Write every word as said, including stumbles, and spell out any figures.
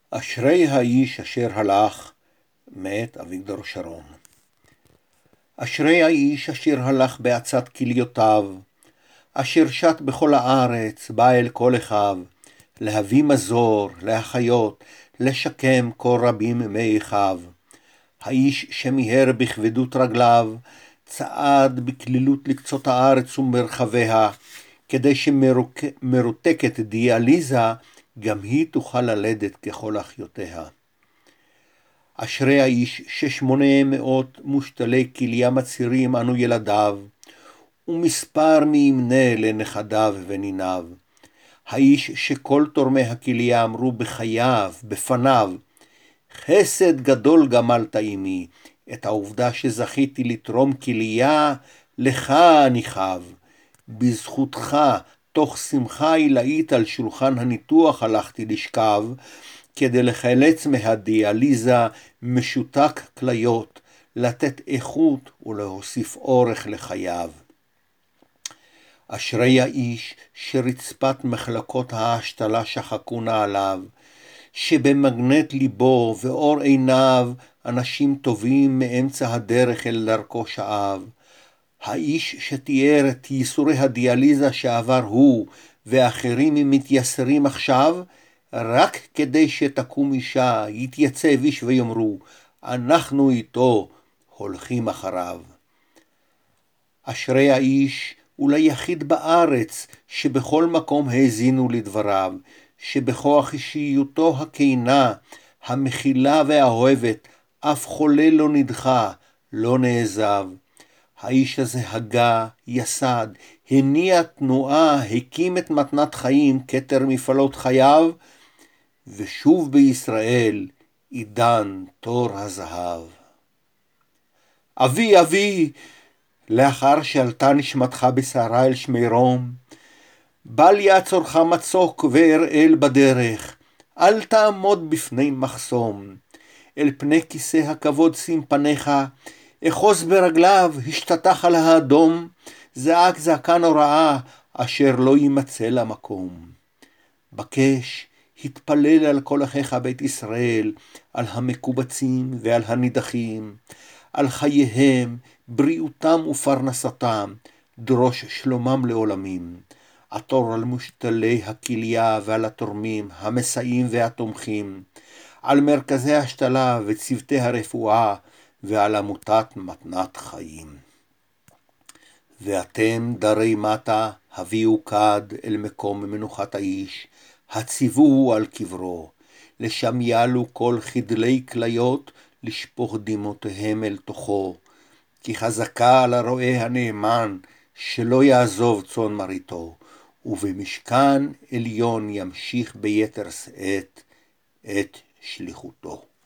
אשרי האיש אשר הלך, מאת אביגדור שרון. אשרי האיש אשר הלך בעצת כליותיו, אשר שט בכל הארץ, בא אל כל אחיו, להביא מזור, להחיות, לשקם כל רבים מאחיו. האיש שמיהר בכבדות רגליו, צעד בכלילות לקצות הארץ ומרחביה, כדי שמרותקת דיאליזה, גם היא תוכל ללדת ככל אחיותיה. אשרי האיש ששמונה מאות מושתלי כליה מצהירים אנו ילדיו, ומספר מימנה לנכדיו וניניו. האיש שכל תורמי הכליה אמרו בחייו, בפניו, חסד גדול גמלת עמי, את העובדה שזכיתי לתרום כליה, לך אני חב. בזכותך, תוך שמחה עילאית על שולחן הניתוח הלכתי לשכב, כדי לחלץ מהדיאליזה משותק כליות, לתת איכות ולהוסיף אורך לחייו. אשרי האיש שרצפת מחלקות ההשתלה שחקונה עליו, שבמגנט ליבו ואור עיניו אנשים טובים מאמצע הדרך אל דרכו שאב. האיש שתיאר את ייסורי הדיאליזה שעבר הוא ואחרים מתייסרים עכשיו, רק כדי שתקום אישה, יתייצב איש ויאמרו, אנחנו איתו הולכים אחריו. אשרי האיש אולי יחיד בארץ שבכל מקום האזינו לדבריו, שבכוח אישיותו הכינה, המכילה והאוהבת, אף חולה לא נדחה, לא נעזב. האיש הזה הגה, יסד, הניע תנועה, הקים את מתנת חיים, כתר מפעלות חייו, ושוב בישראל עידן תור הזהב. אבי, אבי, לאחר שעלתה נשמתך בסערה אל שמירום, בל יעצורך מצוק ואראל בדרך, אל תעמוד בפני מחסום, אל פני כיסא הכבוד שים פניך, אחוז ברגליו, השתטח על האדום, זעק זעקה נוראה, אשר לא יימצא למקום. בקש, התפלל על כל אחיך בית ישראל, על המקובצים ועל הנידחים, על חייהם, בריאותם ופרנסתם, דרוש שלומם לעולמים. עטור על מושתלי הכליה ועל התורמים, המסייעים והתומכים, על מרכזי השתלה וצוותי הרפואה, ועל עמותת מתנת חיים. ואתם דרי מטה, הביאו כד אל מקום מנוחת האיש, הציבוהו על קברו, לשם יעלו כל חדלי כליות, לשפוך דמעותיהם אל תוכו, כי חזקה על הרועה הנאמן, שלא יעזוב צאן מרעיתו, ובמשכן עליון ימשיך ביתר שאת את שליחותו.